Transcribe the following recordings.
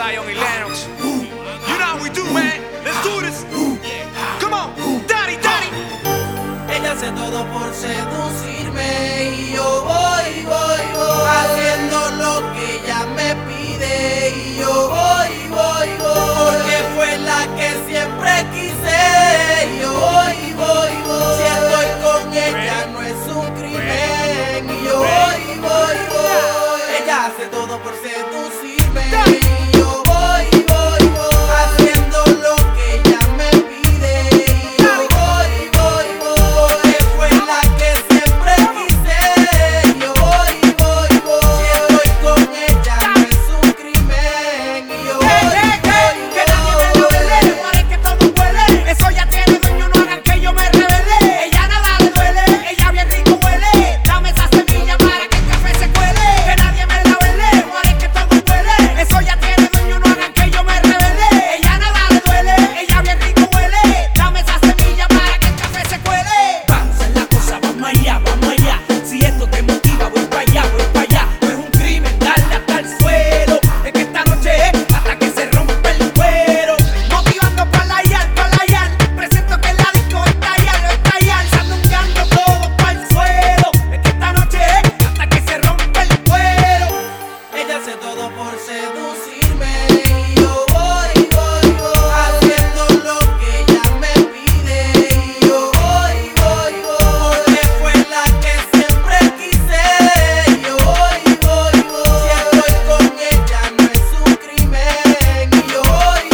Zion y Lennox. You know how we do, man. Let's do this. Come on, daddy, daddy. Ella hace todo por seducirme y yo voy haciendo lo que ella me pide y yo voy porque fue la que siempre quise y yo voy si estoy con ella no es un crimen y yo voy ella hace todo por seducirme y yo voy haciendo lo que ella me pide y yo voy porque fue la que siempre quise y yo voy si estoy con ella no es un crimen y yo que nadie me la vele, muere que todo huele. Eso ya tiene dueño, no hagan que yo me revele. Ella nada le duele, ella bien rico huele. Dame esa semilla para que el café se cuele. Que nadie me la vele, muere que todo huele. Eso ya tiene dueño, no hagan que yo me revele. Ella nada le duele, ella bien rico huele. Dame esa semilla para que el café se cuele. Vamos a la cosa, vamos allá, vamos allá. Si esto te motiva, voy para allá, voy para allá. No es un crimen darle hasta el suelo. Es que esta noche es hasta que se rompe el cuero. Motivando para la yal. Presento que la disco está yal. Sandungueando todo para el suelo. Es que esta noche es hasta que se rompe el cuero. ella hace todo por seducirme y yo voy haciendo lo que ella me pide y yo voy porque fue la que siempre quise y yo voy si estoy con ella no es un crimen y yo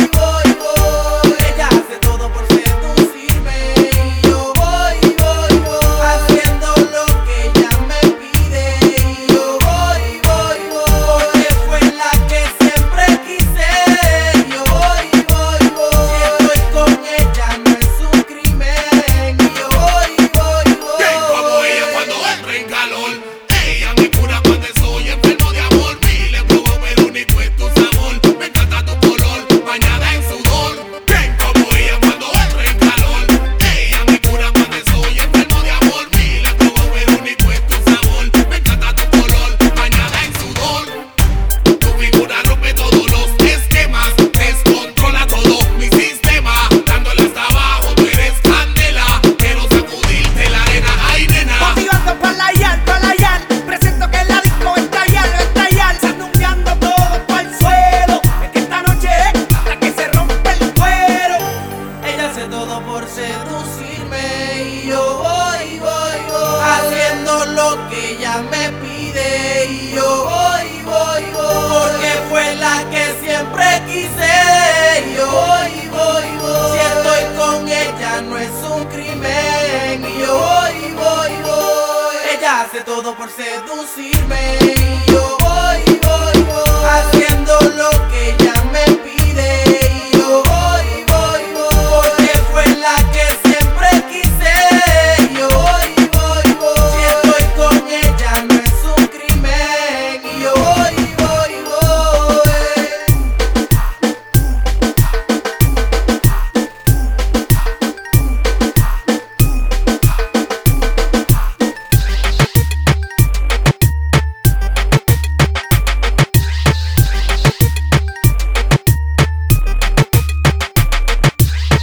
voy ella hace todo por seducirme y yo voy haciendo lo que ella me pide y yo voy porque fue la que siempre quise y yo voy si estoy con ella no es un crimen y yo voy Bien como ella cuando entra en calor. Ella me cura cuando estoy enfermo de amor. Miles probó pero único es tu sabor. Me encanta tu color, bañada en sudor. Bien como ella cuando entra en calor. Ella me cura cuando estoy enfermo de amor. Miles probó pero único es tu sabor. Me encanta tu color, bañada en sudor. Tu figura rompe todos los esquemas. Descontrola todo mi sistema. Dándole hasta abajo, tú eres candela. Quiero sacudirte la arena, ay nena. Motivando para la yal. Presento que la disco está yal. Sandungueando todo para el suelo. Es que esta noche es hasta que se rompe el cuero. ella hace todo por seducirme y yo voy haciendo lo que ella me pide y yo voy porque fue la que siempre quise y yo voy si estoy con ella no es un crimen y yo voy ella hace todo por seducirme y yo voy haciendo lo que